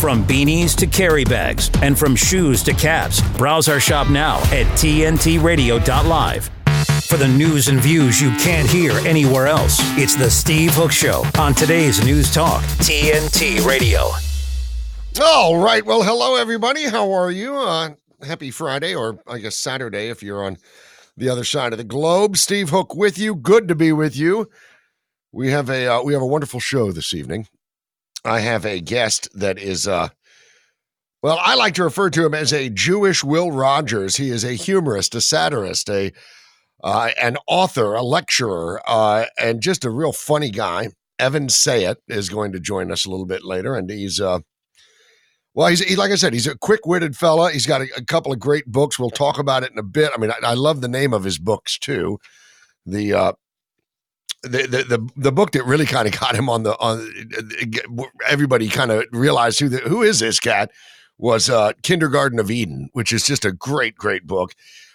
From beanies to carry bags and from shoes to caps, browse our shop now at tntradio.live. For the news and views you can't hear anywhere else, it's the Steve Hook Show on today's News Talk, TNT Radio. All right. Well, hello, everybody. How are you? Happy Friday, or I guess Saturday if you're on the other side of the globe. Steve Hook with you. Good to be with you. We have a wonderful show this evening. I have a guest that is, I like to refer to him as a Jewish Will Rogers. He is a humorist, a satirist, an author, a lecturer, and just a real funny guy. Evan Sayet is going to join us a little bit later, and he's like I said, he's a quick-witted fella. He's got a couple of great books. We'll talk about it in a bit. I mean, I love the name of his books too. The book that really kind of got him on everybody kind of realized who is this cat was Kindergarten of Eden, which is just a great book.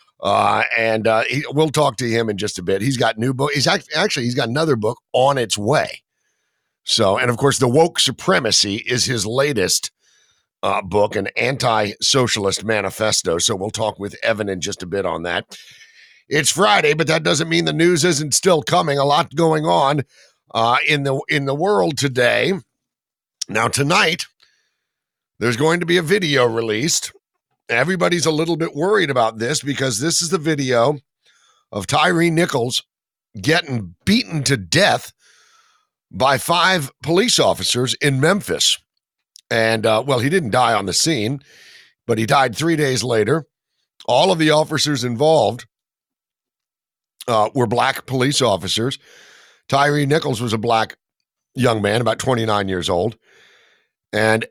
We'll talk to him in just a bit. He's got new book. He's got another book on its way. So, and of course, The Woke Supremacy is his latest book, an anti-socialist manifesto. So we'll talk with Evan in just a bit on that. It's Friday, but that doesn't mean the news isn't still coming. A lot going on in the world today. Now, tonight, there's going to be a video released. Everybody's a little bit worried about this because this is the video of Tyre Nichols getting beaten to death by 5 police officers in Memphis. And, he didn't die on the scene, but he died 3 days later. All of the officers involved were black police officers. Tyre Nichols was a black young man, about 29 years old. And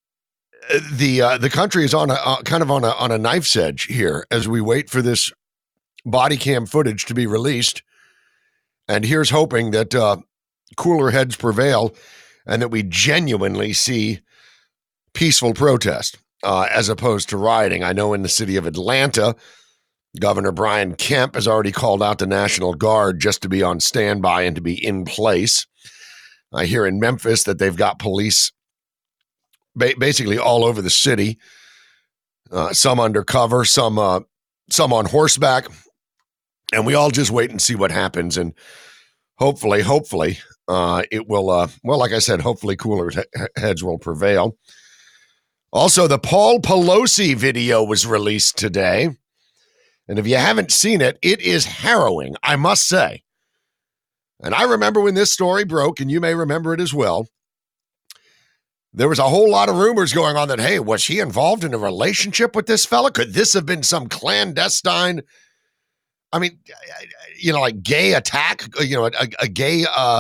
the country is on a knife's edge here as we wait for this body cam footage to be released. And here's hoping that cooler heads prevail and that we genuinely see peaceful protest as opposed to rioting. I know in the city of Atlanta, Governor Brian Kemp has already called out the National Guard just to be on standby and to be in place. I hear in Memphis that they've got police basically all over the city, some undercover, some on horseback, and we all just wait and see what happens. And hopefully, it will, like I said, hopefully cooler heads will prevail. Also, the Paul Pelosi video was released today. And if you haven't seen it, it is harrowing, I must say. And I remember when this story broke, and you may remember it as well. There was a whole lot of rumors going on that, hey, was she involved in a relationship with this fella? Could this have been some clandestine, like gay attack, a gay,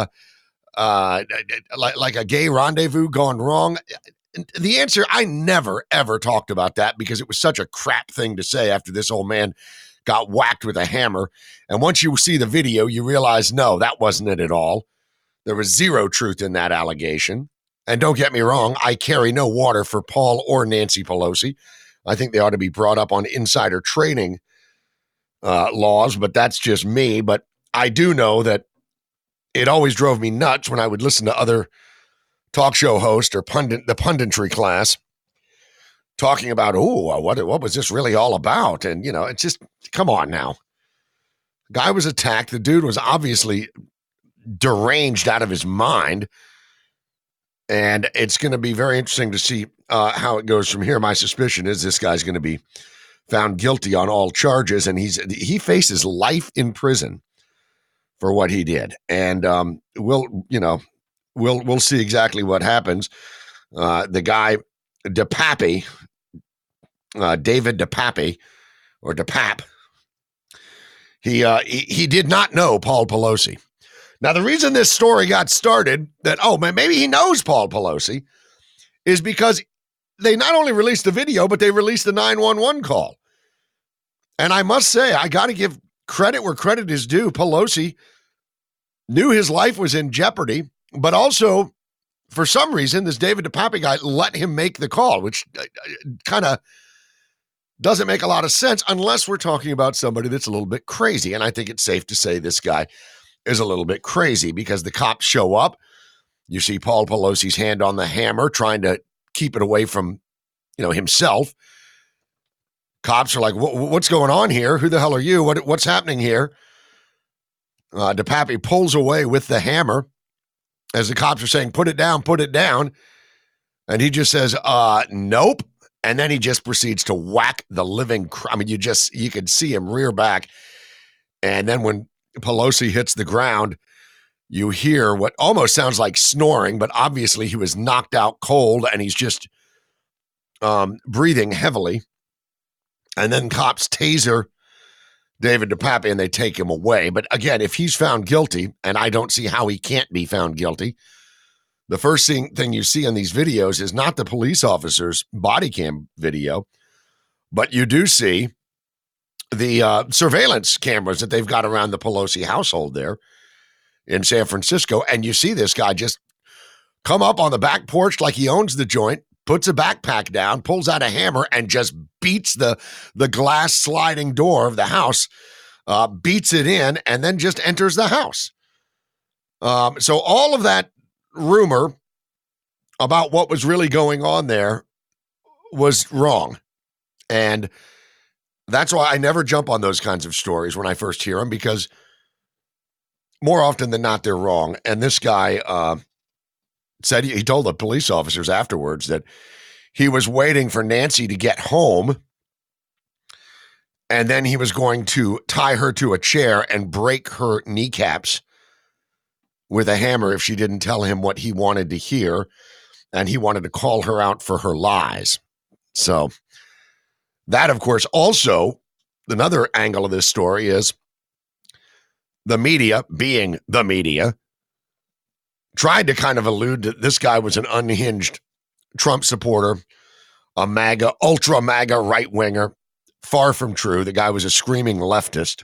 like a gay rendezvous gone wrong? The answer, I never, ever talked about that because it was such a crap thing to say after this old man got whacked with a hammer. And once you see the video, you realize, no, that wasn't it at all. There was zero truth in that allegation. And don't get me wrong, I carry no water for Paul or Nancy Pelosi. I think they ought to be brought up on insider trading laws, but that's just me. But I do know that it always drove me nuts when I would listen to other talk show host or the punditry class talking about, what was this really all about? And, it's just, come on now. Guy was attacked. The dude was obviously deranged out of his mind. And it's going to be very interesting to see how it goes from here. My suspicion is this guy's going to be found guilty on all charges, and he faces life in prison for what he did. And we'll see exactly what happens. The guy, DePappy, David DePappy, or DePapp, he did not know Paul Pelosi. Now, the reason this story got started, that, maybe he knows Paul Pelosi, is because they not only released the video, but they released the 911 call. And I must say, I got to give credit where credit is due. Pelosi knew his life was in jeopardy, but also, for some reason, this David DePappy guy let him make the call, which kind of doesn't make a lot of sense unless we're talking about somebody that's a little bit crazy. And I think it's safe to say this guy is a little bit crazy because the cops show up. You see Paul Pelosi's hand on the hammer trying to keep it away from, himself. Cops are like, what's going on here? Who the hell are you? What's happening here? DePape pulls away with the hammer as the cops are saying, put it down, put it down. And he just says, nope. And then he just proceeds to whack the living you could see him rear back. And then when Pelosi hits the ground, you hear what almost sounds like snoring, but obviously he was knocked out cold and he's just breathing heavily. And then cops taser David DePape and they take him away. But again, if he's found guilty, and I don't see how he can't be found guilty, the first thing you see in these videos is not the police officer's body cam video, but you do see the surveillance cameras that they've got around the Pelosi household there in San Francisco. And you see this guy just come up on the back porch like he owns the joint, puts a backpack down, pulls out a hammer, and just beats the glass sliding door of the house, beats it in, and then just enters the house. So all of that rumor about what was really going on there was wrong. And that's why I never jump on those kinds of stories when I first hear them, because more often than not, they're wrong. And this guy said he told the police officers afterwards that he was waiting for Nancy to get home, and then he was going to tie her to a chair and break her kneecaps with a hammer if she didn't tell him what he wanted to hear, and he wanted to call her out for her lies. So that, of course, also another angle of this story is the media, being the media, tried to kind of allude that this guy was an unhinged Trump supporter, a MAGA, ultra MAGA right-winger. Far from true. The guy was a screaming leftist.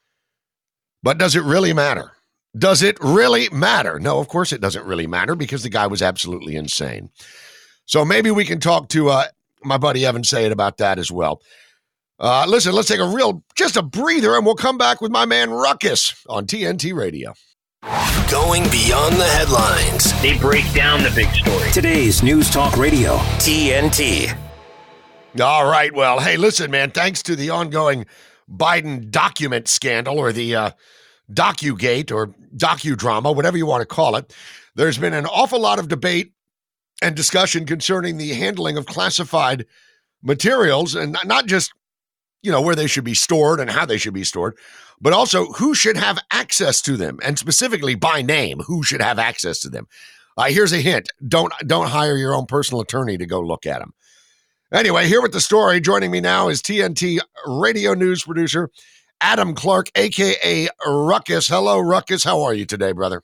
But does it really matter? Does it really matter? No, of course it doesn't really matter, because the guy was absolutely insane. So maybe we can talk to my buddy Evan Sayed about that as well. Listen, let's take just a breather, and we'll come back with my man Ruckus on TNT Radio. Going beyond the headlines. They break down the big story. Today's News Talk Radio, TNT. All right. Well, hey, listen, man, thanks to the ongoing Biden document scandal, or the DocuGate or docudrama, whatever you want to call it, there's been an awful lot of debate and discussion concerning the handling of classified materials, and not just, where they should be stored and how they should be stored, but also who should have access to them, and specifically by name, who should have access to them. Here's a hint. Don't hire your own personal attorney to go look at them. Anyway, here with the story, joining me now is TNT radio news producer Adam Clark, a.k.a. Ruckus. Hello, Ruckus. How are you today, brother?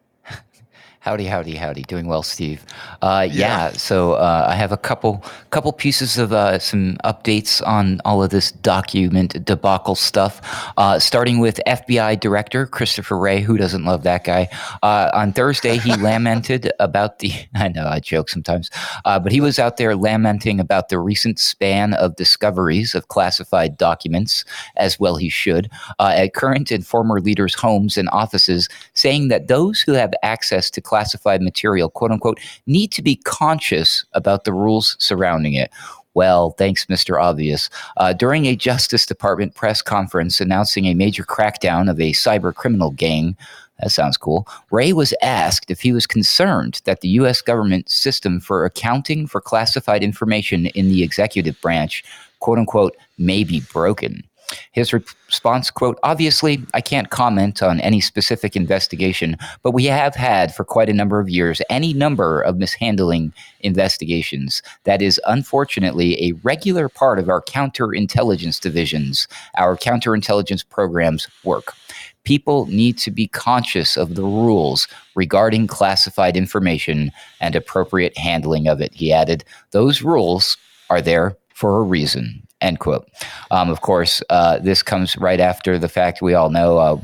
Howdy. Doing well, Steve. So I have a couple pieces of some updates on all of this document debacle stuff, starting with FBI Director Christopher Wray. Who doesn't love that guy? On Thursday, he lamented about I know I joke sometimes, but he was out there lamenting about the recent span of discoveries of classified documents, as well he should, at current and former leaders' homes and offices, saying that those who have access to classified material, quote unquote, need to be conscious about the rules surrounding it. Well, thanks, Mr. Obvious. During a Justice Department press conference announcing a major crackdown of a cyber criminal gang, that sounds cool, Wray was asked if he was concerned that the U.S. government system for accounting for classified information in the executive branch, quote unquote, may be broken. His response, quote, obviously, I can't comment on any specific investigation, but we have had for quite a number of years any number of mishandling investigations. That is, unfortunately, a regular part of our counterintelligence divisions, our counterintelligence programs work. People need to be conscious of the rules regarding classified information and appropriate handling of it, he added. Those rules are there for a reason. End quote. Of course, this comes right after the fact we all know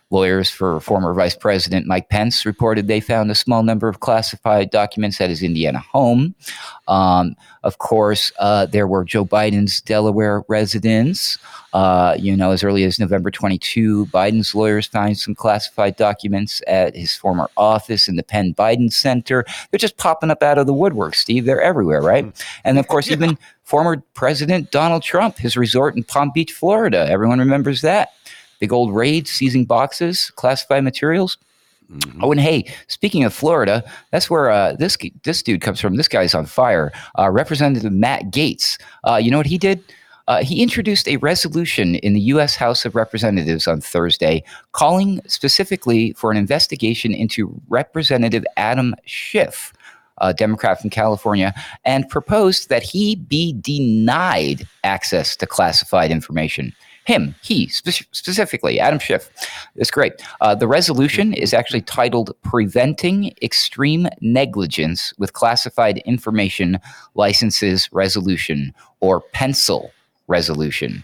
Lawyers for former Vice President Mike Pence reported they found a small number of classified documents at his Indiana home. Of course, there were Joe Biden's Delaware residence. As early as November 22, Biden's lawyers found some classified documents at his former office in the Penn Biden Center. They're just popping up out of the woodwork, Steve. They're everywhere, right? And of course, even former President Donald Trump, his resort in Palm Beach, Florida. Everyone remembers that. Big old raid, seizing boxes, classified materials. Mm-hmm. Oh, and hey, speaking of Florida, that's where this dude comes from. This guy's on fire. Representative Matt Gaetz. You know what he did? He introduced a resolution in the U.S. House of Representatives on Thursday calling specifically for an investigation into Representative Adam Schiff, a Democrat from California, and proposed that he be denied access to classified information. Specifically, Adam Schiff. It's great. The resolution is actually titled Preventing Extreme Negligence with Classified Information Licenses Resolution, or PENCIL resolution.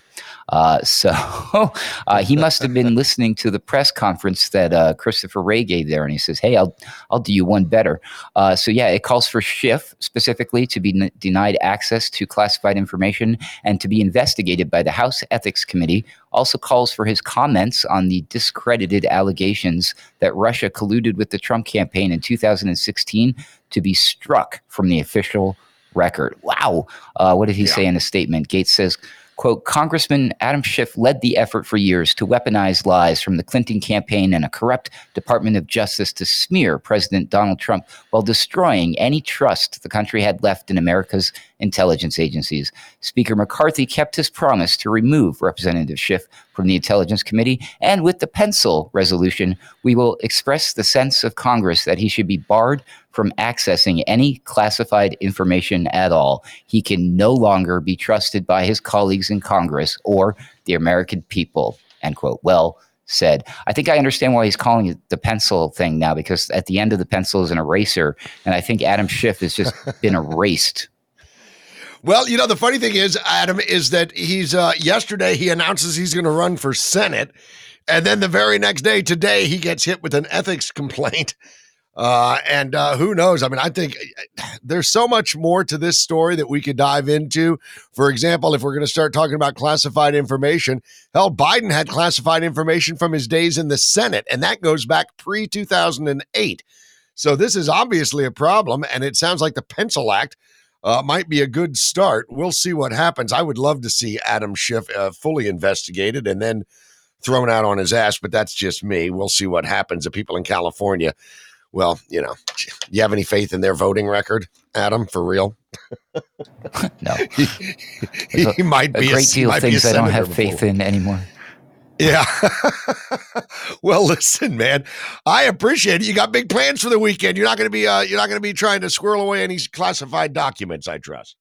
He must have been listening to the press conference that Christopher Wray gave there, and he says, "Hey, I'll do you one better." It calls for Schiff specifically to be denied access to classified information and to be investigated by the House Ethics Committee. Also calls for his comments on the discredited allegations that Russia colluded with the Trump campaign in 2016 to be struck from the official record. Wow. What did he say in a statement? Gaetz says, quote, Congressman Adam Schiff led the effort for years to weaponize lies from the Clinton campaign and a corrupt Department of Justice to smear President Donald Trump while destroying any trust the country had left in America's intelligence agencies. Speaker McCarthy kept his promise to remove Representative Schiff from the Intelligence Committee, and with the PENCIL resolution, we will express the sense of Congress that he should be barred from accessing any classified information at all. He can no longer be trusted by his colleagues in Congress or the American people, end quote. Well said. I think I understand why he's calling it the pencil thing now, because at the end of the pencil is an eraser, and I think Adam Schiff has just been erased. Well, the funny thing is, Adam, is that he's yesterday he announces he's going to run for Senate, and then the very next day, today, he gets hit with an ethics complaint. And who knows? I mean, I think there's so much more to this story that we could dive into. For example, if we're going to start talking about classified information, hell, Biden had classified information from his days in the Senate, and that goes back pre-2008. So this is obviously a problem, and it sounds like the Pencil Act might be a good start. We'll see what happens. I would love to see Adam Schiff fully investigated and then thrown out on his ass, but that's just me. We'll see what happens. The people in California, well, you have any faith in their voting record, Adam, for real? No. he might be a great deal of things I don't have faith in anymore. Yeah. Well, listen, man, I appreciate it. You got big plans for the weekend. You're not going to be trying to squirrel away any classified documents, I trust.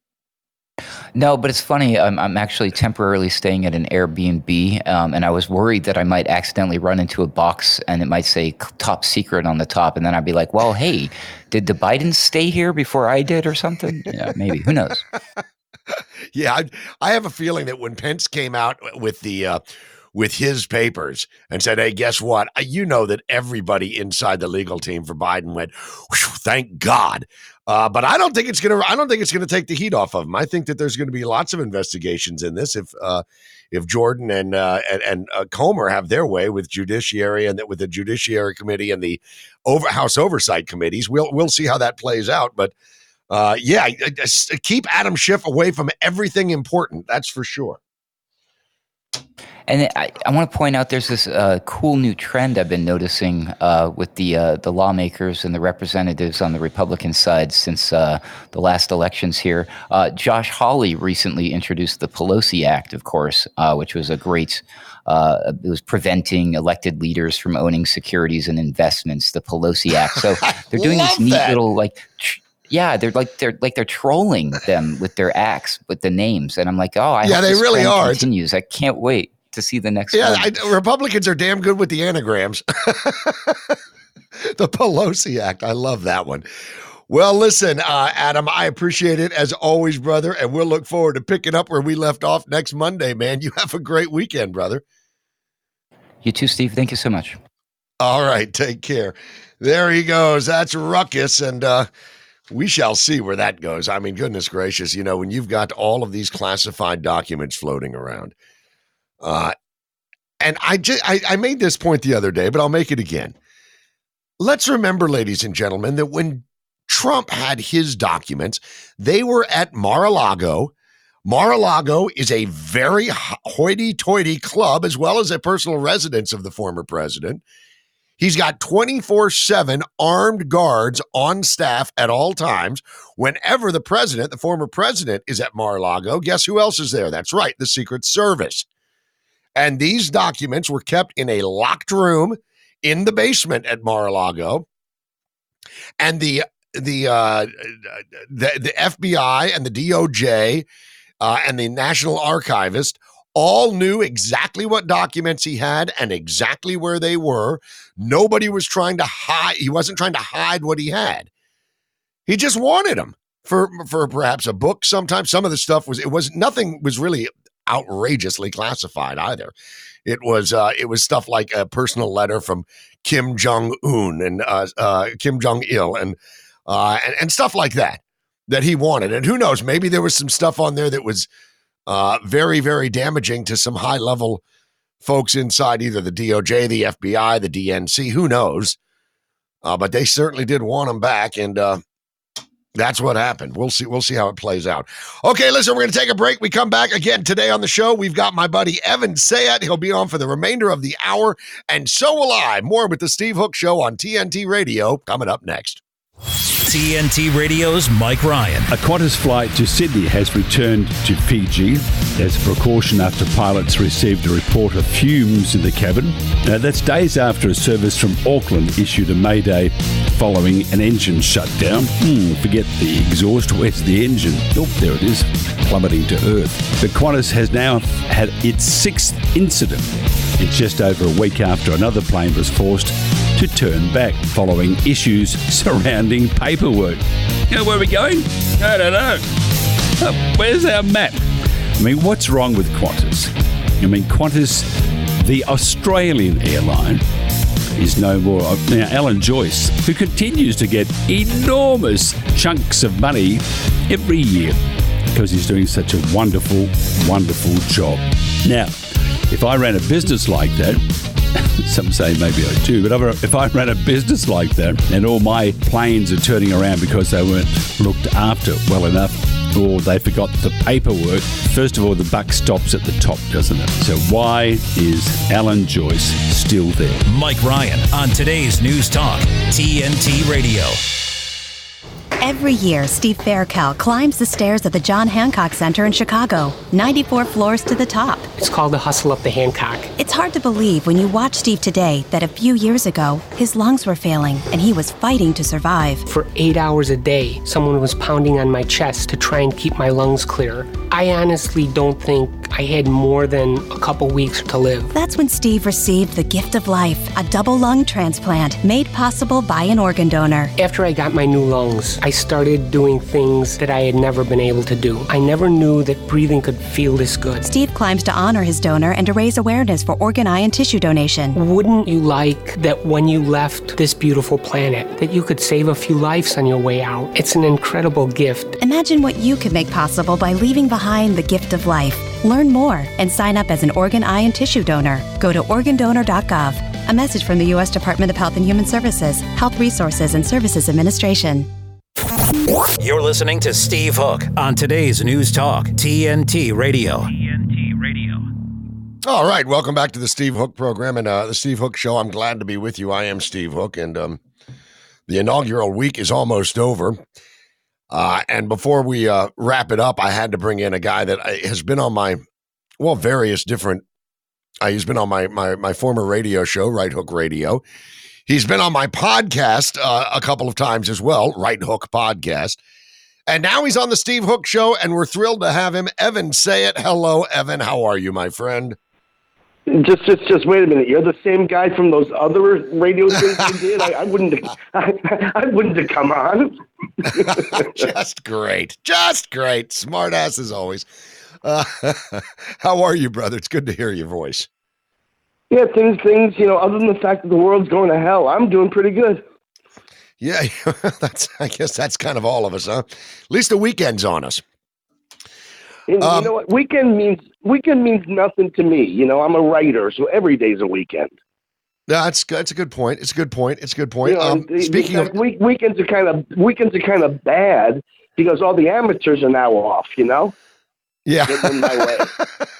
No, but it's funny. I'm actually temporarily staying at an Airbnb, and I was worried that I might accidentally run into a box and it might say top secret on the top. And then I'd be like, well, hey, did the Bidens stay here before I did or something? Yeah, maybe. Who knows? Yeah, I have a feeling that when Pence came out with his papers and said, hey, guess what? You know that everybody inside the legal team for Biden went, thank God. But I don't think it's going to take the heat off of him. I think that there's going to be lots of investigations in this if Jordan and Comer have their way with judiciary and with the Judiciary Committee and the House Oversight Committees. We'll see how that plays out. But keep Adam Schiff away from everything important. That's for sure. And I want to point out there's this cool new trend I've been noticing with the lawmakers and the representatives on the Republican side since the last elections here. Josh Hawley recently introduced the Pelosi Act, of course, which was a great it was preventing elected leaders from owning securities and investments, the Pelosi Act. So they're doing this neat little they're trolling them with their acts, with the names. And I'm like, I hope they this really trend are. continues. I can't wait to see the next one. Republicans are damn good with the anagrams. The Pelosi Act. I love that one. Well, listen, Adam, I appreciate it as always, brother. And we'll look forward to picking up where we left off next Monday, man. You have a great weekend, brother. You too, Steve. Thank you so much. All right, take care. There he goes. That's Ruckus, and we shall see where that goes. I mean, goodness gracious, when you've got all of these classified documents floating around. And I made this point the other day, but I'll make it again. Let's remember, ladies and gentlemen, that when Trump had his documents, they were at Mar-a-Lago. Mar-a-Lago is a very hoity-toity club, as well as a personal residence of the former president. He's got 24/7 armed guards on staff at all times. Whenever the former president, is at Mar-a-Lago, guess who else is there? That's right, the Secret Service. And these documents were kept in a locked room in the basement at Mar-a-Lago. And the FBI and the DOJ and the National Archivist all knew exactly what documents he had and exactly where they were. Nobody was trying to hide. He wasn't trying to hide what he had. He just wanted them for perhaps a book. Sometimes some of the stuff nothing was really outrageously classified either. It was stuff like a personal letter from Kim Jong-un and Kim Jong-il and stuff like that he wanted. And who knows, maybe there was some stuff on there that was very, very damaging to some high-level folks inside either the DOJ, the FBI, the DNC, who knows? But they certainly did want them back, and that's what happened. We'll see how it plays out. Okay, listen, we're going to take a break. We come back again today on the show. We've got my buddy Evan Sayat. He'll be on for the remainder of the hour, and so will I. More with the Steve Hook Show on TNT Radio coming up next. TNT Radio's Mike Ryan. A Qantas flight to Sydney has returned to Fiji as a precaution after pilots received a report of fumes in the cabin. That's days after a service from Auckland issued a mayday following an engine shutdown. Forget the exhaust, where's the engine? Oh, there it is, plummeting to earth. The Qantas has now had its sixth incident. It's just over a week after another plane was forced to turn back following issues surrounding paperwork. Where are we going? I don't know. Where's our map? I mean, what's wrong with Qantas? Qantas, the Australian airline, is no more. Now, Alan Joyce, who continues to get enormous chunks of money every year because he's doing such a wonderful, wonderful job. Now, if I ran a business like that, some say maybe I do, but if I ran a business like that and all my planes are turning around because they weren't looked after well enough or they forgot the paperwork, first of all, the buck stops at the top, doesn't it? So why is Alan Joyce still there? Mike Ryan on today's News Talk, TNT Radio. Every year, Steve Faircal climbs the stairs at the John Hancock Center in Chicago, 94 floors to the top. It's called the Hustle Up the Hancock. It's hard to believe when you watch Steve today that a few years ago, his lungs were failing and he was fighting to survive. For 8 hours a day, someone was pounding on my chest to try and keep my lungs clear. I honestly don't think I had more than a couple weeks to live. That's when Steve received the gift of life, a double lung transplant made possible by an organ donor. After I got my new lungs, I started doing things that I had never been able to do. I never knew that breathing could feel this good. Steve climbs to honor his donor and to raise awareness for organ, eye, and tissue donation. Wouldn't you like that when you left this beautiful planet, that you could save a few lives on your way out? It's an incredible gift. Imagine what you could make possible by leaving behind the gift of life. Learn more and sign up as an organ, eye, and tissue donor. Go to organdonor.gov. A message from the U.S. Department of Health and Human Services, Health Resources and Services Administration. You're listening to Steve Hook on today's News Talk, TNT Radio. All right, welcome back to the Steve Hook program and the Steve Hook Show. I'm glad to be with you. I am Steve Hook, and the inaugural week is almost over. And before we wrap it up, I had to bring in a guy that has been on my, various different, he's been on my former radio show, Right Hook Radio. He's been on my podcast a couple of times as well, Right Hook Podcast. And now he's on the Steve Hook Show, and we're thrilled to have him. Evan Sayat. Hello, Evan. How are you, my friend? Just wait a minute. You're the same guy from those other radio things you did. I wouldn't have come on. Just great. Smart ass as always. How are you, brother? It's good to hear your voice. Yeah, things, other than the fact that the world's going to hell, I'm doing pretty good. Yeah, I guess that's kind of all of us, huh? At least the weekend's on us. And you know what? Weekend means nothing to me. I'm a writer, so every day's a weekend. That's a good point. It's a good point. Speaking of weekends are kind of bad because all the amateurs are now off. Yeah. Getting in my way.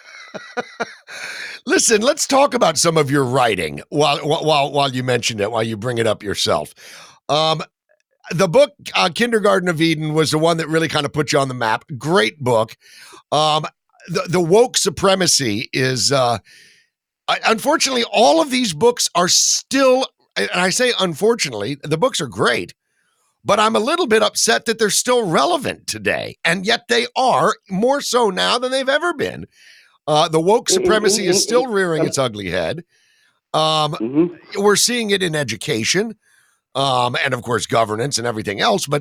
Listen, let's talk about some of your writing while you mentioned it, while you bring it up yourself. The book Kindergarten of Eden was the one that really kind of put you on the map. Great book. The woke supremacy is unfortunately, all of these books are still, and I say unfortunately, the books are great, but I'm a little bit upset that they're still relevant today. And yet they are more so now than they've ever been. The woke supremacy is still rearing its ugly head. We're seeing it in education, and of course, governance and everything else. But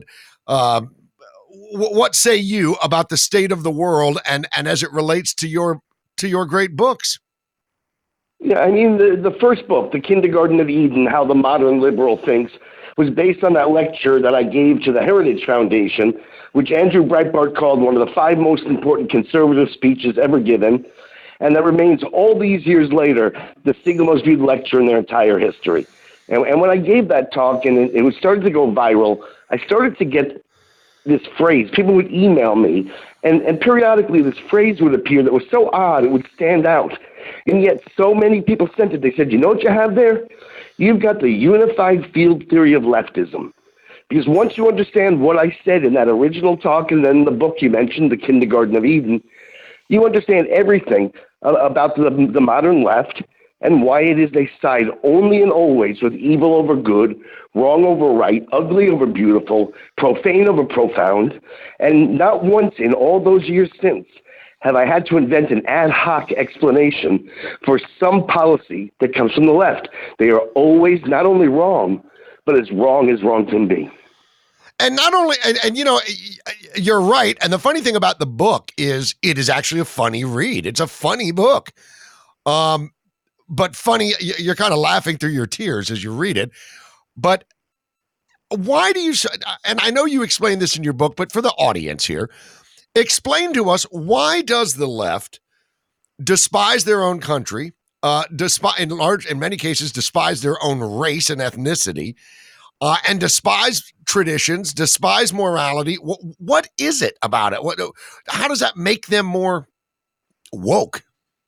what say you about the state of the world and as it relates to your great books? Yeah, I mean, the first book, The Kindergarten of Eden, How the Modern Liberal Thinks, was based on that lecture that I gave to the Heritage Foundation, which Andrew Breitbart called one of the 5 most important conservative speeches ever given, and that remains all these years later the single most viewed lecture in their entire history. And when I gave that talk and it was starting to go viral, I started to get this phrase. People would email me, and periodically this phrase would appear that was so odd, it would stand out. And yet so many people sent it. They said, you know what you have there? You've got the unified field theory of leftism. Because once you understand what I said in that original talk and then the book you mentioned, The Kindergarten of Eden, you understand everything about the modern left and why it is they side only and always with evil over good, wrong over right, ugly over beautiful, profane over profound. And not once in all those years since have I had to invent an ad hoc explanation for some policy that comes from the left. They are always not only wrong, but as wrong can be. And not only, and you're right. And the funny thing about the book is it is actually a funny read. It's a funny book. But funny, you're kind of laughing through your tears as you read it. But why do you, and I know you explained this in your book, but for the audience here, explain to us, why does the left despise their own country, in many cases, despise their own race and ethnicity, and despise traditions, despise morality? What is it about it? How does that make them more woke?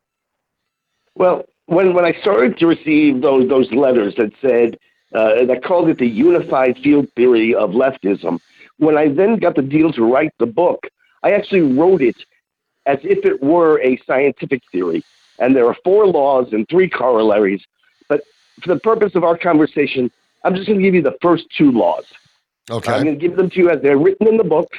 Well, when I started to receive those letters that said, that called it the unified field theory of leftism, when I then got the deal to write the book, I actually wrote it as if it were a scientific theory. And there are 4 laws and 3 corollaries. But for the purpose of our conversation, I'm just going to give you the first 2 laws. Okay. I'm going to give them to you as they're written in the book.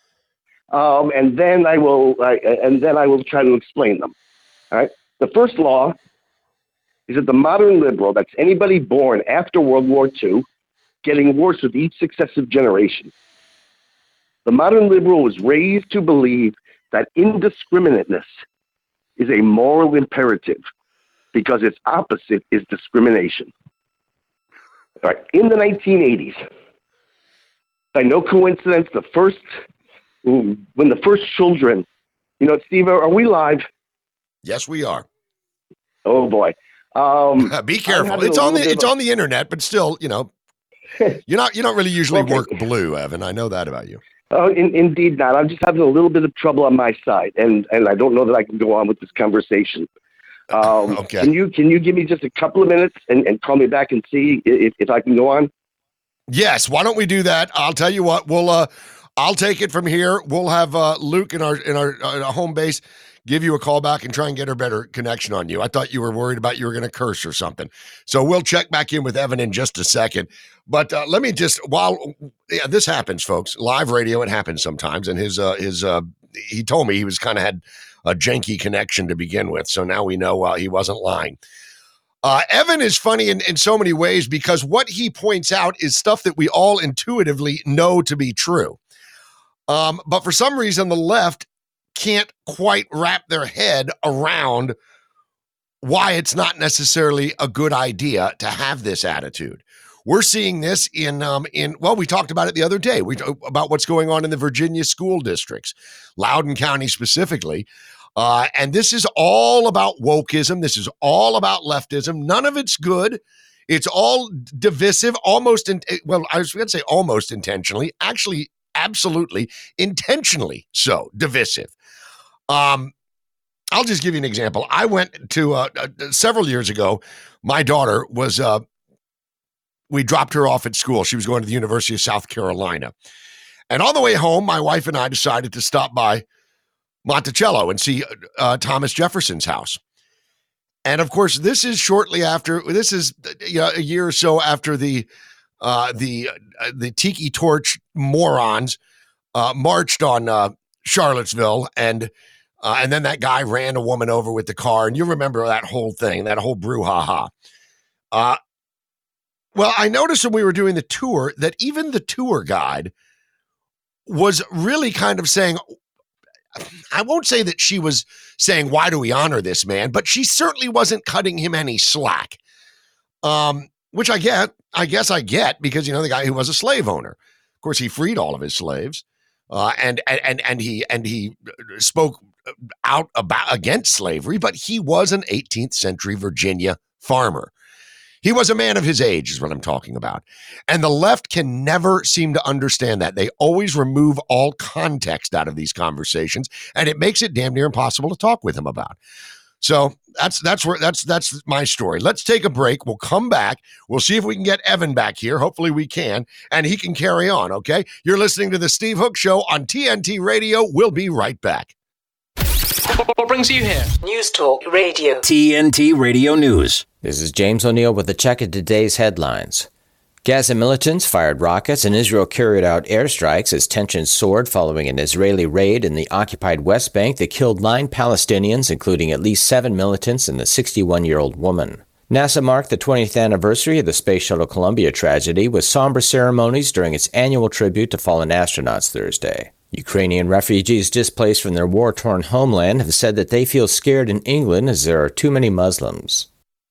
And then I will try to explain them. All right. The first law is that the modern liberal, that's anybody born after World War II, getting worse with each successive generation. The modern liberal was raised to believe that indiscriminateness is a moral imperative because its opposite is discrimination. All right. In the 1980s, by no coincidence, when the first children, Steve, are we live? Yes, we are. Oh boy. Be careful. It's on the internet, but still, you don't really usually work blue, Evan. I know that about you. Oh, indeed not. I'm just having a little bit of trouble on my side, and I don't know that I can go on with this conversation. Okay. Can you give me just a couple of minutes and call me back and see if I can go on? Yes. Why don't we do that? I'll tell you what. I'll take it from here. We'll have Luke in our home base give you a call back and try and get a better connection on you. I thought you were worried about you were going to curse or something. So we'll check back in with Evan in just a second. But let me just, this happens, folks, live radio, it happens sometimes. And he told me he was kind of had a janky connection to begin with. So now we know he wasn't lying. Evan is funny in so many ways because what he points out is stuff that we all intuitively know to be true. But for some reason, the left can't quite wrap their head around why it's not necessarily a good idea to have this attitude. We're seeing this in we talked about it the other day. We talked about what's going on in the Virginia school districts, Loudoun County specifically. And this is all about wokeism. This is all about leftism. None of it's good. It's all divisive, I was going to say almost intentionally, actually, absolutely intentionally so divisive. I'll just give you an example. I went to several years ago. My daughter was, we dropped her off at school. She was going to the University of South Carolina. And on the way home, my wife and I decided to stop by Monticello and see Thomas Jefferson's house. And of course, this is a year or so after the Tiki Torch morons marched on Charlottesville, and then that guy ran a woman over with the car. And you remember that whole thing, that whole brouhaha. Well, I noticed when we were doing the tour that even the tour guide was really kind of saying, I won't say that she was saying, why do we honor this man? But she certainly wasn't cutting him any slack, which I guess I get because, the guy who was a slave owner, of course, he freed all of his slaves and he spoke out against slavery, but he was an 18th century Virginia farmer. He was a man of his age is what I'm talking about. And the left can never seem to understand that. They always remove all context out of these conversations, and it makes it damn near impossible to talk with him about. So that's my story. Let's take a break. We'll come back. We'll see if we can get Evan back here. Hopefully we can, and he can carry on, okay? You're listening to The Steve Hook Show on TNT Radio. We'll be right back. What brings you here? News Talk Radio. TNT Radio News. This is James O'Neill with a check of today's headlines. Gaza militants fired rockets and Israel carried out airstrikes as tensions soared following an Israeli raid in the occupied West Bank that killed 9 Palestinians, including at least 7 militants and a 61-year-old woman. NASA marked the 20th anniversary of the Space Shuttle Columbia tragedy with somber ceremonies during its annual tribute to fallen astronauts Thursday. Ukrainian refugees displaced from their war-torn homeland have said that they feel scared in England as there are too many Muslims.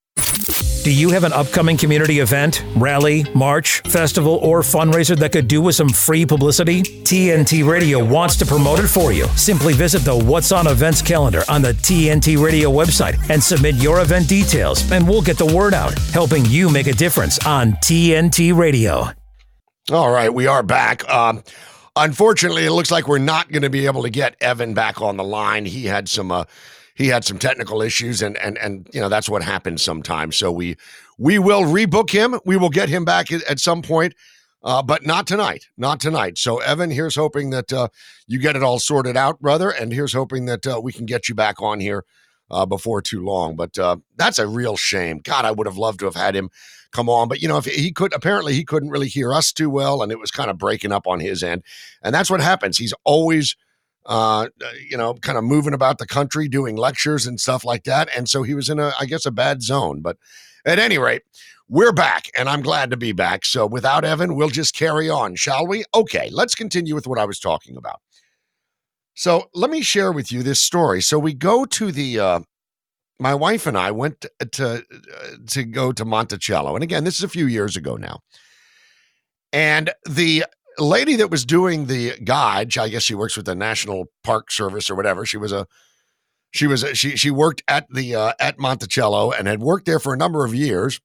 Do you have an upcoming community event, rally, march, festival, or fundraiser that could do with some free publicity? TNT Radio wants to promote it for you. Simply visit the What's On Events calendar on the TNT Radio website and submit your event details, and we'll get the word out, helping you make a difference on TNT Radio. All right, we are back. Unfortunately, it looks like we're not going to be able to get Evan back on the line. He had some technical issues, and that's what happens sometimes. So we will rebook him. We will get him back at some point, but not tonight. Not tonight. So Evan, here's hoping that you get it all sorted out, brother, and here's hoping that we can get you back on here before too long. But that's a real shame. God, I would have loved to have had him come on, but if he couldn't really hear us too well, and it was kind of breaking up on his end. And that's what happens. He's always kind of moving about the country doing lectures and stuff like that. And so he was in a bad zone. But at any rate, we're back, and I'm glad to be back. So without Evan, we'll just carry on, shall we? Okay, let's continue with what I was talking about. So let me share with you this story. So we go to my wife and I went to go to Monticello. And again, this is a few years ago now. And the lady that was doing the guide, I guess she works with the National Park Service or whatever. She worked at Monticello and had worked there for a number of years.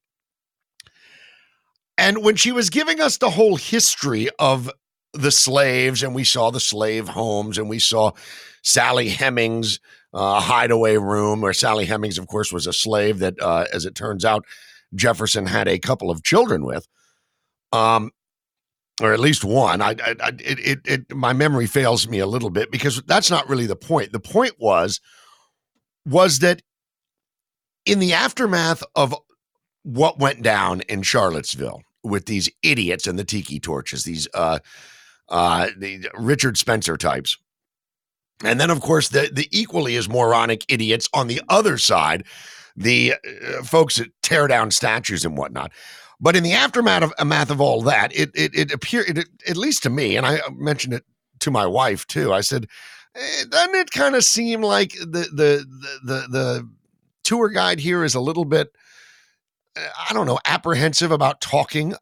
And when she was giving us the whole history of the slaves, and we saw the slave homes, and we saw Sally Hemings' hideaway room, where Sally Hemings, of course, was a slave that, as it turns out, Jefferson had a couple of children with, or at least one. My memory fails me a little bit because that's not really the point. The point was that in the aftermath of what went down in Charlottesville with these idiots and the tiki torches, these the Richard Spencer types. And then, of course, the equally as moronic idiots on the other side, the folks that tear down statues and whatnot. But in the aftermath of all that, it appeared, at least to me, and I mentioned it to my wife too. I said, doesn't it kind of seem like the tour guide here is a little bit, I don't know, apprehensive about talking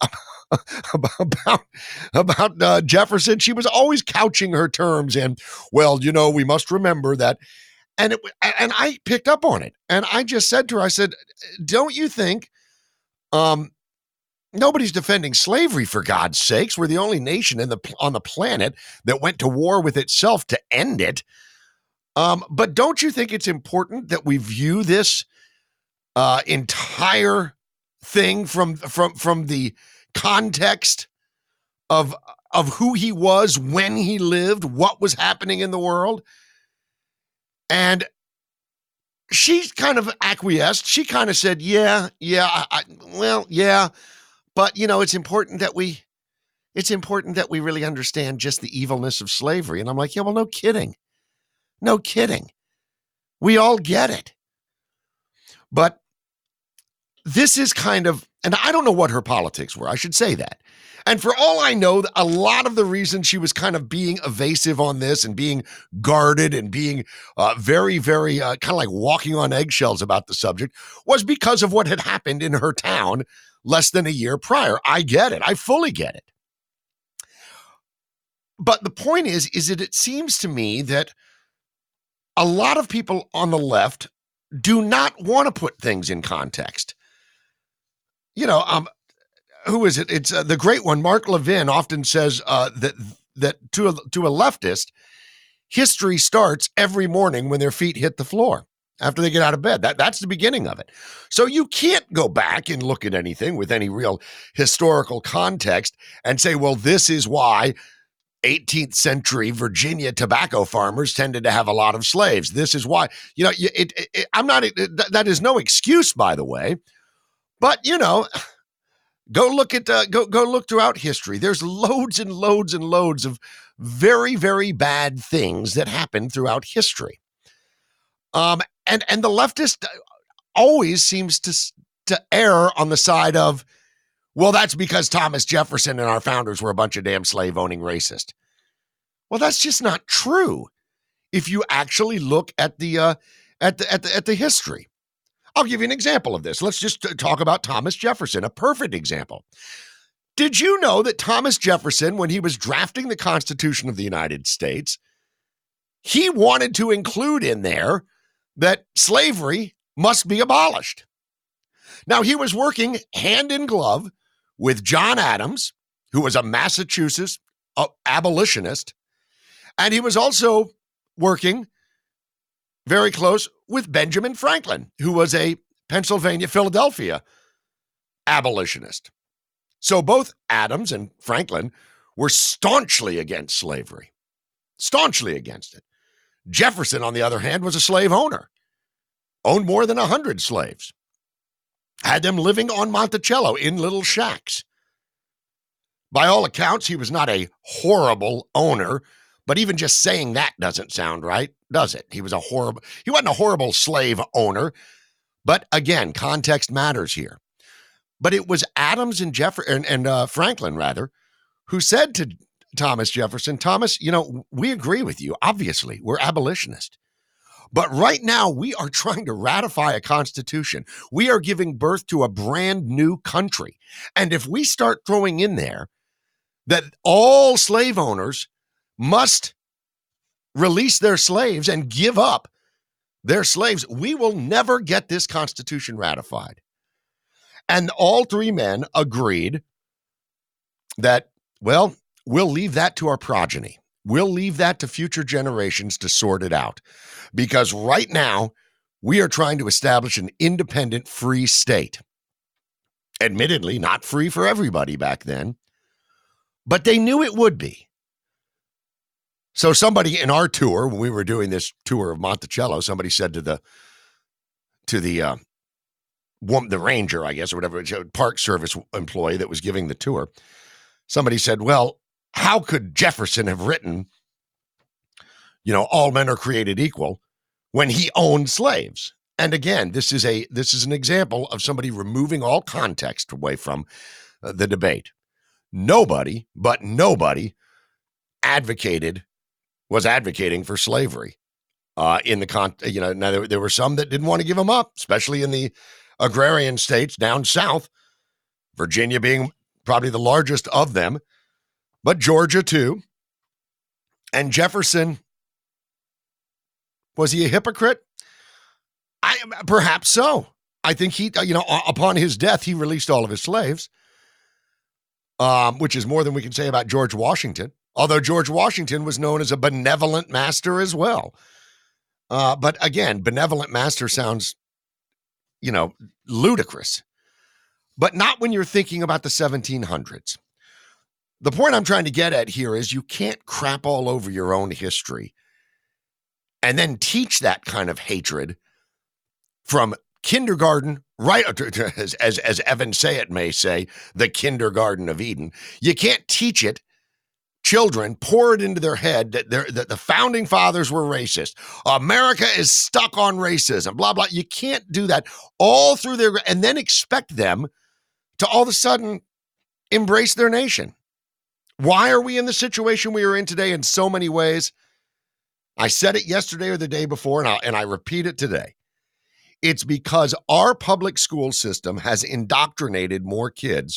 about Jefferson. She was always couching her terms in, well, we must remember that. And I picked up on it. And I just said to her, I said, don't you think nobody's defending slavery, for God's sakes? We're the only nation on the planet that went to war with itself to end it. But don't you think it's important that we view this entire thing from the context of who he was, when he lived, what was happening in the world? And she kind of acquiesced. She kind of said, yeah, but it's important that we really understand just the evilness of slavery. And I'm like, yeah, well, no kidding. We all get it. But this is kind of, and I don't know what her politics were. I should say that. And for all I know, a lot of the reason she was kind of being evasive on this and being guarded and being very, very kind of like walking on eggshells about the subject was because of what had happened in her town less than a year prior. I get it. I fully get it. But the point is that it seems to me that a lot of people on the left do not want to put things in context. Who is it? It's the great one. Mark Levin often says that to a leftist, history starts every morning when their feet hit the floor after they get out of bed. That's the beginning of it. So you can't go back and look at anything with any real historical context and say, well, this is why 18th century Virginia tobacco farmers tended to have a lot of slaves. This is why, that is no excuse, by the way, but go look at, go look throughout history. There's loads and loads and loads of very, very bad things that happened throughout history. And the leftist always seems to err on the side of, well, that's because Thomas Jefferson and our founders were a bunch of damn slave-owning racists. Well, that's just not true. If you actually look at the history, I'll give you an example of this. Let's just talk about Thomas Jefferson, a perfect example. Did you know that Thomas Jefferson, when he was drafting the Constitution of the United States, he wanted to include in there that slavery must be abolished? Now, he was working hand in glove with John Adams, who was a Massachusetts abolitionist, and he was also working very close with Benjamin Franklin, who was a Philadelphia abolitionist. So both Adams and Franklin were staunchly against slavery, staunchly against it. Jefferson, on the other hand, was a slave owner, owned more than 100 slaves, had them living on Monticello in little shacks. By all accounts, he was not a horrible owner, but even just saying that doesn't sound right, does it? He wasn't a horrible slave owner, but again, context matters here. But it was Adams and Franklin, rather, who said to Thomas Jefferson, Thomas, we agree with you. Obviously, we're abolitionists. But right now, we are trying to ratify a constitution. We are giving birth to a brand new country. And if we start throwing in there that all slave owners must release their slaves and give up their slaves, we will never get this constitution ratified. And all three men agreed that, well, we'll leave that to our progeny. We'll leave that to future generations to sort it out. Because right now, we are trying to establish an independent, free state. Admittedly, not free for everybody back then, but they knew it would be. So somebody in our tour, when we were doing this tour of Monticello, somebody said to the ranger, I guess, or whatever, Park Service employee that was giving the tour, somebody said, well, how could Jefferson have written, all men are created equal when he owned slaves? And again, this is an example of somebody removing all context away from the debate. Nobody was advocating for slavery in the now there were some that didn't want to give them up, especially in the agrarian states down south, Virginia being probably the largest of them, but Georgia too. And Jefferson, was he a hypocrite? Perhaps so. I think he, upon his death, he released all of his slaves, which is more than we can say about George Washington, although George Washington was known as a benevolent master as well. But again, benevolent master sounds, ludicrous, but not when you're thinking about the 1700s. The point I'm trying to get at here is you can't crap all over your own history and then teach that kind of hatred from kindergarten right as Evan Sayet may say, the kindergarten of Eden. You can't teach it. Children pour it into their head that the founding fathers were racist. America is stuck on racism, blah, blah. You can't do that all through and then expect them to all of a sudden embrace their nation. Why are we in the situation we are in today in so many ways? I said it yesterday or the day before, and I repeat it today. It's because our public school system has indoctrinated more kids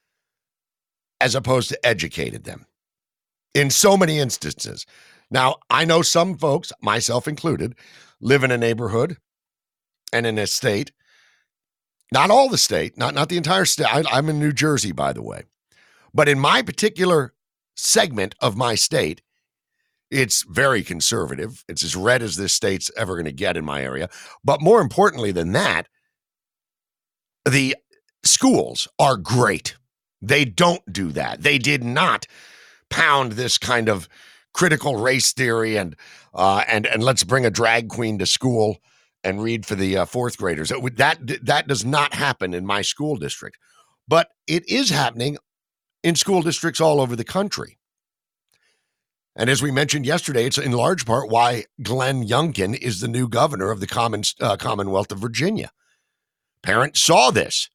as opposed to educated them in so many instances. Now, I know some folks, myself included, live in a neighborhood and in a state, not all the state, not the entire state. I'm in New Jersey, by the way. But in my particular segment of my state, it's very conservative. It's as red as this state's ever going to get in my area. But more importantly than that, the schools are great. They don't do that. They did not pound this kind of critical race theory and let's bring a drag queen to school and read for the fourth graders. That does not happen in my school district. But it is happening in school districts all over the country. And as we mentioned yesterday, it's in large part why Glenn Youngkin is the new governor of the Commonwealth of Virginia. Parents saw this,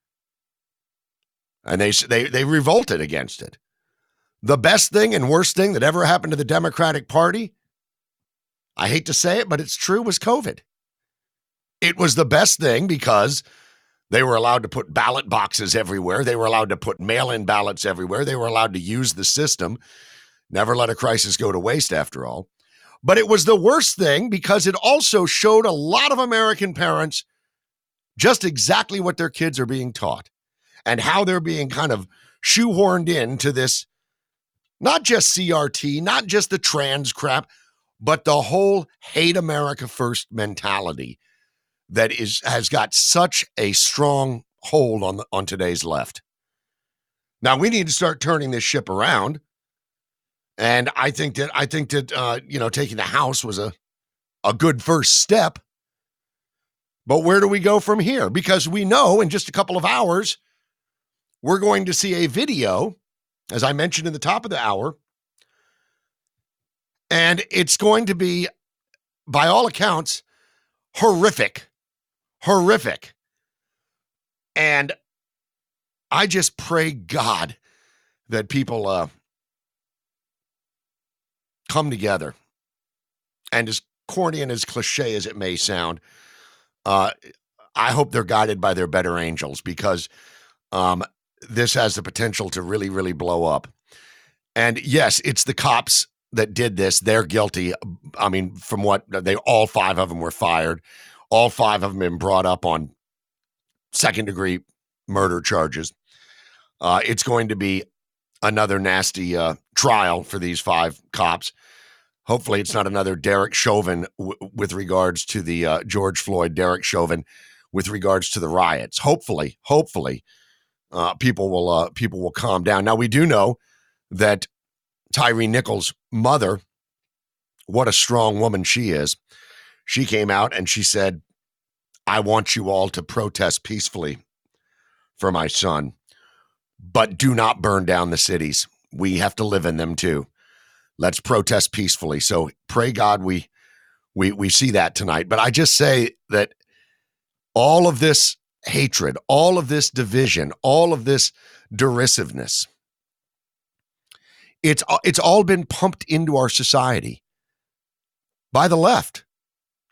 and they revolted against it. The best thing and worst thing that ever happened to the Democratic Party, I hate to say it, but it's true, was COVID. It was the best thing because they were allowed to put ballot boxes everywhere. They were allowed to put mail-in ballots everywhere. They were allowed to use the system. Never let a crisis go to waste, after all. But it was the worst thing because it also showed a lot of American parents just exactly what their kids are being taught and how they're being kind of shoehorned into this, not just CRT, not just the trans crap, but the whole hate America first mentality that has got such a strong hold on today's left. Now we need to start turning this ship around. And I think that taking the House was a good first step. But where do we go from here? Because we know in just a couple of hours, we're going to see a video, as I mentioned in the top of the hour, and it's going to be, by all accounts, horrific. And I just pray God that people come together. And as corny and as cliche as it may sound, I hope they're guided by their better angels, because this has the potential to really, really blow up. And yes, it's the cops that did this. They're guilty. I mean, from what all 5 of them were fired. All 5 of them been brought up on second-degree murder charges. It's going to be another nasty trial for these 5 cops. Hopefully it's not another Derek Chauvin with regards to the George Floyd, Derek Chauvin with regards to the riots. Hopefully, people will calm down. Now, we do know that Tyre Nichols' mother, what a strong woman she is. She came out and she said, I want you all to protest peacefully for my son, but do not burn down the cities. We have to live in them too. Let's protest peacefully. So pray God we see that tonight. But I just say that all of this hatred, all of this division, all of this derisiveness, it's all been pumped into our society by the left.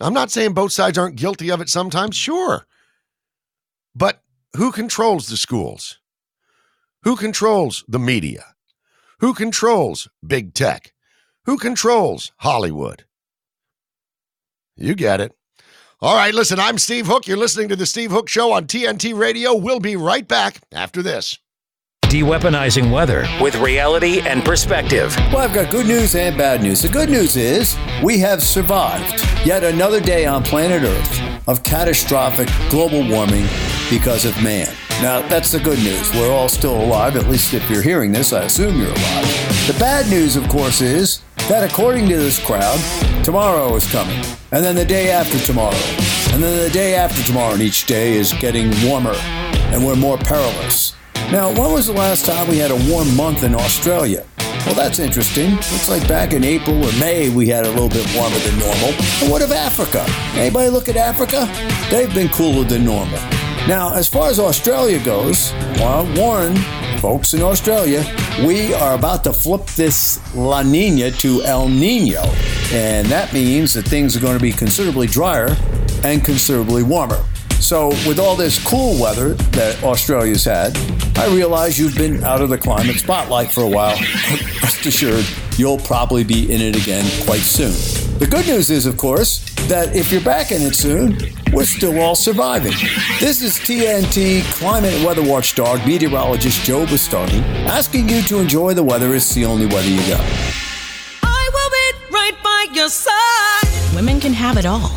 I'm not saying both sides aren't guilty of it sometimes, sure. But who controls the schools? Who controls the media? Who controls big tech? Who controls Hollywood? You get it. All right, listen, I'm Steve Hook. You're listening to The Steve Hook Show on TNT Radio. We'll be right back after this. De-weaponizing weather with reality and perspective. Well, I've got good news and bad news. The good news is we have survived yet another day on planet Earth of catastrophic global warming because of man. Now, that's the good news. We're all still alive, at least if you're hearing this, I assume you're alive. The bad news, of course, is that according to this crowd, tomorrow is coming, and then the day after tomorrow, and then the day after tomorrow, and each day is getting warmer, and we're more perilous. Now, when was the last time we had a warm month in Australia? Well, that's interesting. Looks like back in April or May, we had a little bit warmer than normal. And what of Africa? Anybody look at Africa? They've been cooler than normal. Now, as far as Australia goes, well, I warn folks in Australia, we are about to flip this La Nina to El Nino. And that means that things are going to be considerably drier and considerably warmer. So with all this cool weather that Australia's had, I realize you've been out of the climate spotlight for a while. Rest assured, you'll probably be in it again quite soon. The good news is, of course, that if you're back in it soon, we're still all surviving. This is TNT climate and weather watchdog meteorologist Joe Bastardi asking you to enjoy the weather. It's the only weather you got. I will be right by your side. Women can have it all,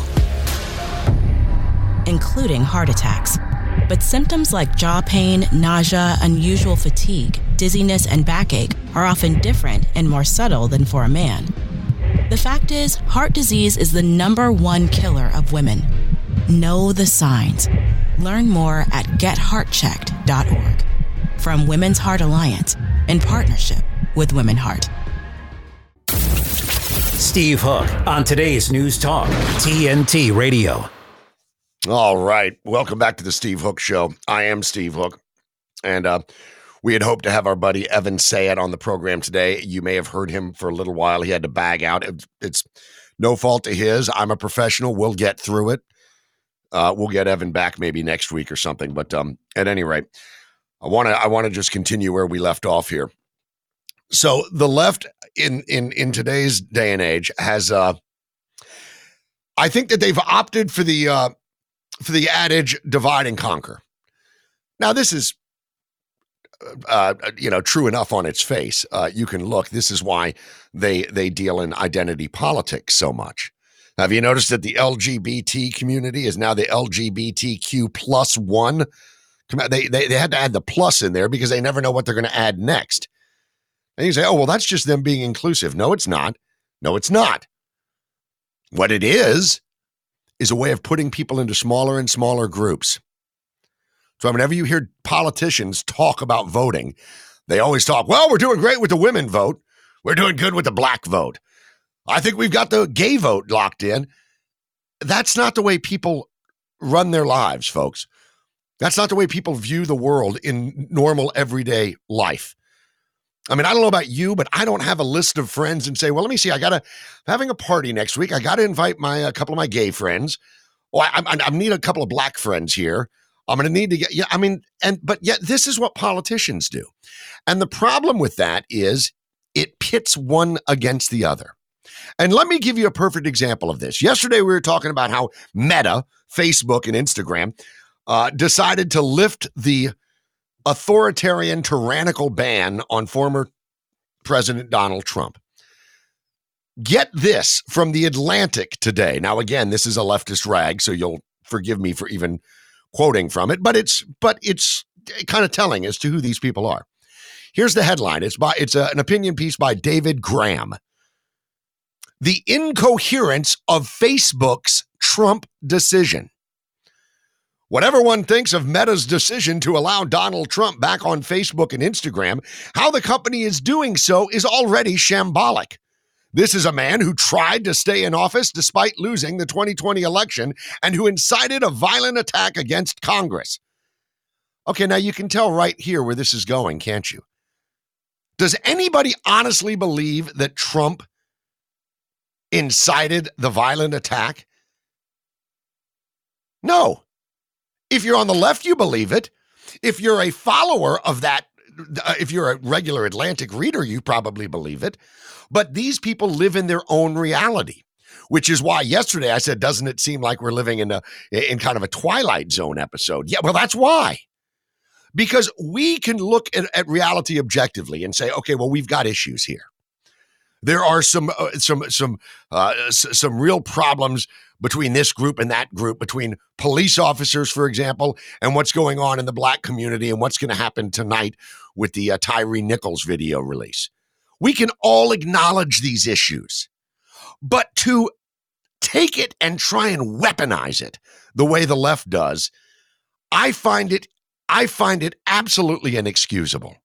including heart attacks. But symptoms like jaw pain, nausea, unusual fatigue, dizziness, and backache are often different and more subtle than for a man. The fact is, heart disease is the #1 killer of women. Know the signs. Learn more at getheartchecked.org. From Women's Heart Alliance, in partnership with Women Heart. Steve Hook on today's News Talk, TNT Radio. All right. Welcome back to the Steve Hook Show. I am Steve Hook. And we had hoped to have our buddy Evan Sayed on the program today. You may have heard him for a little while. He had to bag out. It's no fault of his. I'm a professional. We'll get through it. We'll get Evan back maybe next week or something. But at any rate, I want to just continue where we left off here. So the left in today's day and age has, I think that they've opted for the adage divide and conquer. Now, this is, true enough on its face. You can look. This is why they deal in identity politics so much. Have you noticed that the LGBT community is now the LGBTQ+1? They had to add the plus in there because they never know what they're going to add next. And you say, oh, well, that's just them being inclusive. No, it's not. No, it's not. What it is a way of putting people into smaller and smaller groups. So whenever you hear politicians talk about voting, they always talk, well, we're doing great with the women vote. We're doing good with the black vote. I think we've got the gay vote locked in. That's not the way people run their lives, folks. That's not the way people view the world in normal, everyday life. I mean, I don't know about you, but I don't have a list of friends and say, well, let me see. I'm having a party next week. I got to invite a couple of my gay friends. Oh, I need a couple of black friends here. I'm going to need to get, but yet this is what politicians do. And the problem with that is it pits one against the other. And let me give you a perfect example of this. Yesterday, we were talking about how Meta, Facebook and Instagram, decided to lift the authoritarian, tyrannical ban on former President Donald Trump. Get this from The Atlantic today. Now, again, this is a leftist rag, so you'll forgive me for even quoting from it, but it's kind of telling as to who these people are. Here's the headline. It's an opinion piece by David Graham. The incoherence of Facebook's Trump decision. Whatever one thinks of Meta's decision to allow Donald Trump back on Facebook and Instagram, how the company is doing so is already shambolic. This is a man who tried to stay in office despite losing the 2020 election and who incited a violent attack against Congress. Okay, now you can tell right here where this is going, can't you? Does anybody honestly believe that Trump incited the violent attack? No. If you're on the left, you believe it. If you're a follower of that, if you're a regular Atlantic reader, you probably believe it. But these people live in their own reality, which is why yesterday I said, doesn't it seem like we're living in kind of a Twilight Zone episode? Yeah, well, that's why. Because we can look at reality objectively and say, okay, well, we've got issues here. There are some real problems between this group and that group, between police officers, for example, and what's going on in the black community and what's going to happen tonight with the Tyree Nichols video release. We can all acknowledge these issues, but to take it and try and weaponize it the way the left does, I find it absolutely inexcusable.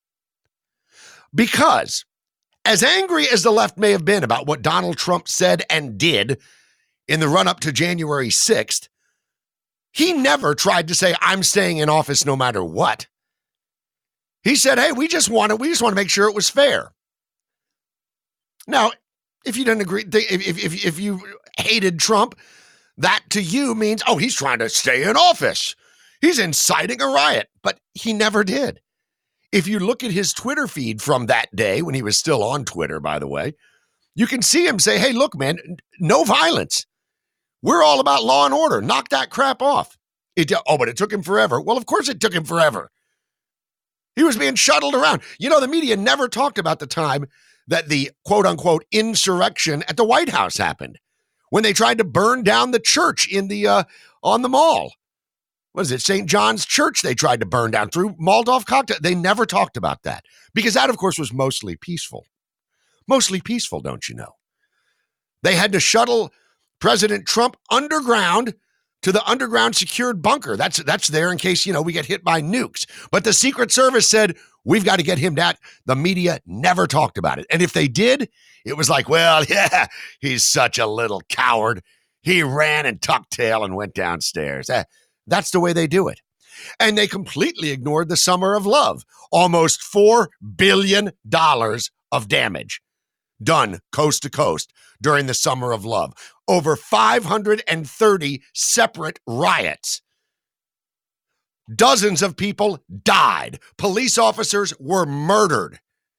Because as angry as the left may have been about what Donald Trump said and did in the run-up to January 6th, he never tried to say, I'm staying in office no matter what. He said, hey, we just want to make sure it was fair. Now, if you didn't agree, if you hated Trump, that to you means, oh, he's trying to stay in office. He's inciting a riot, but he never did. If you look at his Twitter feed from that day, when he was still on Twitter, by the way, you can see him say, hey, look, man, no violence. We're all about law and order. Knock that crap off. But it took him forever. Well, of course it took him forever. He was being shuttled around. You know, the media never talked about the time that the quote-unquote insurrection at the White House happened, when they tried to burn down the church in the on the mall. What is it, St. John's Church they tried to burn down through Molotov cocktail. They never talked about that because that, of course, was mostly peaceful. Mostly peaceful, don't you know? They had to shuttle President Trump underground to the underground secured bunker. That's there in case, we get hit by nukes. But the Secret Service said, we've got to get him down. The media never talked about it. And if they did, it was like, well, yeah, he's such a little coward. He ran and tucked tail and went downstairs. That's the way they do it. And they completely ignored the Summer of Love. Almost $4 billion of damage done coast to coast during the Summer of Love. Over 530 separate riots. Dozens of people died. Police officers were murdered.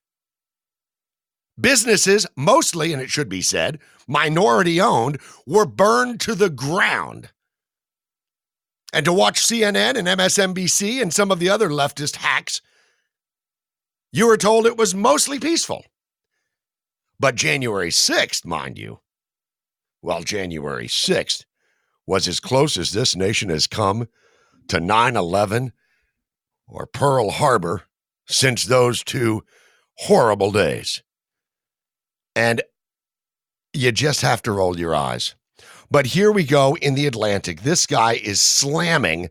Businesses, mostly, and it should be said, minority owned, were burned to the ground. And to watch CNN and MSNBC and some of the other leftist hacks, you were told it was mostly peaceful. But January 6th, mind you, January 6th was as close as this nation has come to 9/11 or Pearl Harbor since those two horrible days. And you just have to roll your eyes. But here we go in the Atlantic. This guy is slamming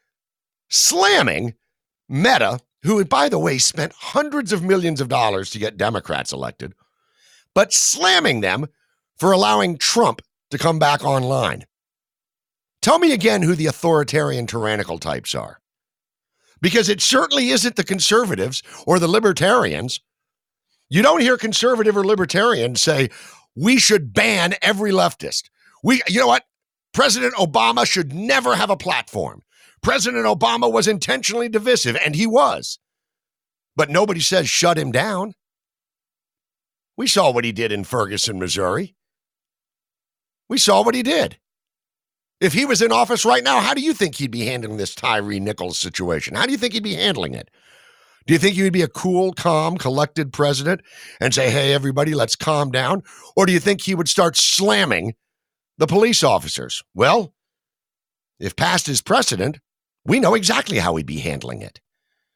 Meta, who, by the way, spent hundreds of millions of dollars to get Democrats elected, but slamming them for allowing Trump to come back online. Tell me again who the authoritarian tyrannical types are. Because it certainly isn't the conservatives or the libertarians. You don't hear conservative or libertarians say, we should ban every leftist. You know what? President Obama should never have a platform. President Obama was intentionally divisive, and he was. But nobody says shut him down. We saw what he did in Ferguson, Missouri. We saw what he did. If he was in office right now, how do you think he'd be handling this Tyree Nichols situation? How do you think he'd be handling it? Do you think he would be a cool, calm, collected president and say, hey, everybody, let's calm down? Or do you think he would start slamming the police officers? Well, if past is precedent, we know exactly how he'd be handling it.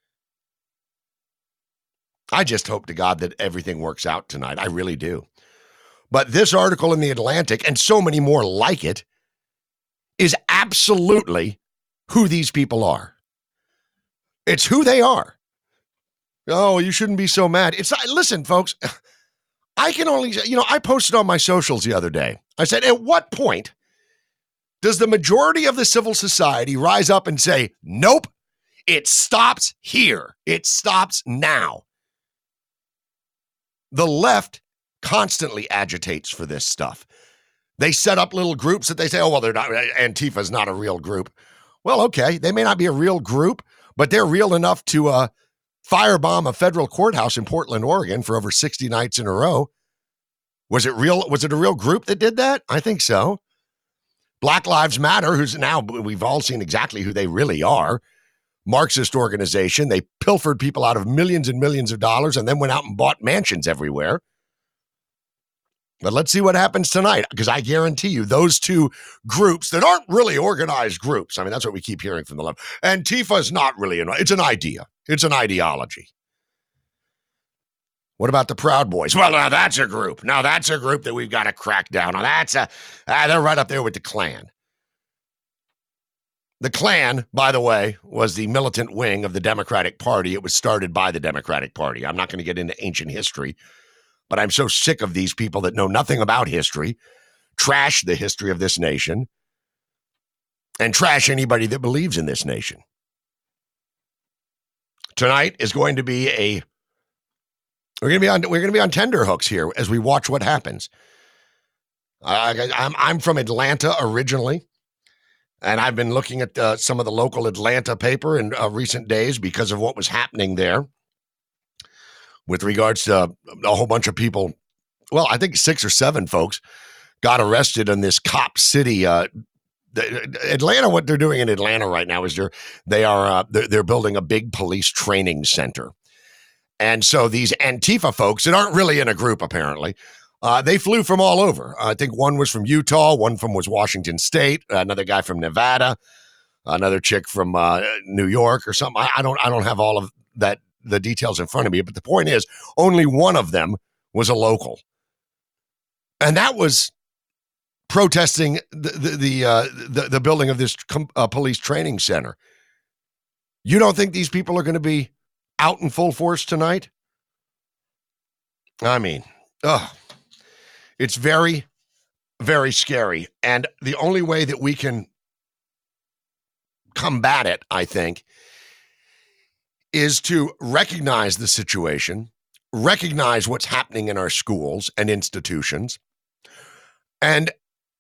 I just hope to God that everything works out tonight. I really do. But this article in The Atlantic, and so many more like it, is absolutely who these people are. It's who they are. Oh, you shouldn't be so mad. Listen, folks, I can only, I posted on my socials the other day. I said, at what point does the majority of the civil society rise up and say, nope, it stops here. It stops now. The left constantly agitates for this stuff. They set up little groups that they say, oh, well, they're not, Antifa's not a real group. Well, okay, they may not be a real group, but they're real enough to firebomb a federal courthouse in Portland, Oregon for over 60 nights in a row. Was it real? Was it a real group that did that? I think so. Black Lives Matter, who's now, we've all seen exactly who they really are. Marxist organization. They pilfered people out of millions and millions of dollars and then went out and bought mansions everywhere. But let's see what happens tonight, because I guarantee you those two groups that aren't really organized groups, I mean, that's what we keep hearing from the left. Antifa is not really, it's an idea. It's an ideology. What about the Proud Boys? Well, now that's a group. Now that's a group that we've got to crack down on. They're right up there with the Klan. The Klan, by the way, was the militant wing of the Democratic Party. It was started by the Democratic Party. I'm not going to get into ancient history, but I'm so sick of these people that know nothing about history, trash the history of this nation, and trash anybody that believes in this nation. Tonight is going to be we're going to be on tenterhooks here as we watch what happens. I'm from Atlanta originally, and I've been looking at some of the local Atlanta paper in recent days because of what was happening there with regards to a whole bunch of people. Well, I think 6 or 7 folks got arrested in this Cop City. Atlanta, what they're doing in Atlanta right now is they're building a big police training center. And so these Antifa folks that aren't really in a group, apparently, they flew from all over. I think one was from Utah, one was Washington State, another guy from Nevada, another chick from New York or something. I don't have all of that, the details in front of me, but the point is only one of them was a local. And that was protesting the building of this police training center. You don't think these people are going to be out in full force tonight? I mean, it's very, very scary. And the only way that we can combat it, I think, is to recognize the situation, recognize what's happening in our schools and institutions, and,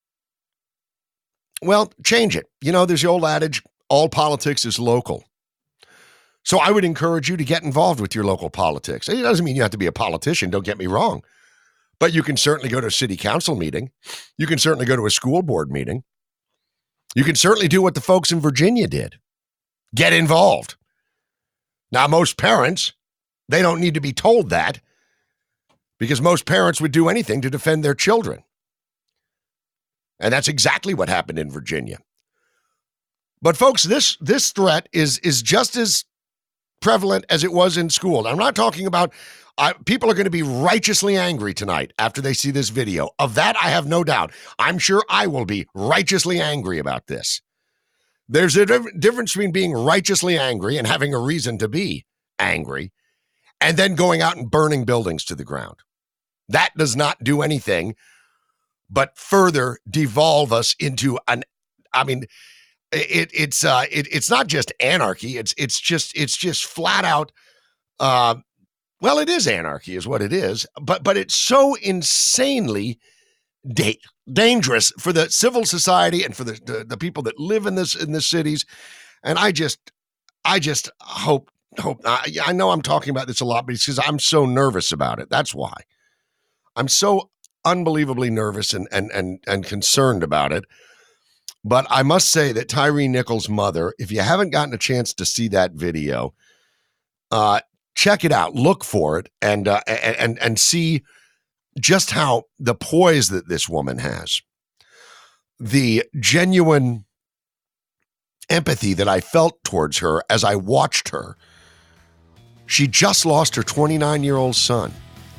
well, change it. You know, there's the old adage, all politics is local. So I would encourage you to get involved with your local politics. It doesn't mean you have to be a politician, don't get me wrong. But you can certainly go to a city council meeting. You can certainly go to a school board meeting. You can certainly do what the folks in Virginia did. Get involved. Now, most parents, they don't need to be told that, because most parents would do anything to defend their children. And that's exactly what happened in Virginia. But folks, this threat is just as prevalent as it was in school. I'm not talking about people are going to be righteously angry tonight after they see this video. Of that, I have no doubt. I'm sure I will be righteously angry about this. There's a difference between being righteously angry and having a reason to be angry, and then going out and burning buildings to the ground. That does not do anything but further devolve us into it's not just anarchy. It's just flat out. Well, it is anarchy, is what it is. But it's so insanely dangerous for the civil society and for the people that live in the cities. And I just hope. I know I'm talking about this a lot, but it's because I'm so nervous about it. That's why I'm so unbelievably nervous and concerned about it. But I must say that Tyre Nichols' mother, if you haven't gotten a chance to see that video, check it out, look for it, and see just how the poise that this woman has, the genuine empathy that I felt towards her as I watched her. She just lost her 29-year-old son.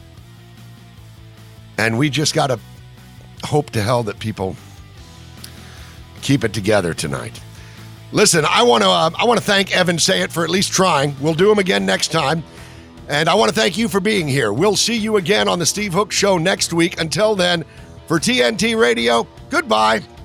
And we just got to hope to hell that people keep it together tonight. Listen, I want to thank Evan Sayet for at least trying. We'll do him again next time. And I want to thank you for being here. We'll see you again on the Steve Hook Show next week. Until then, for TNT Radio, goodbye.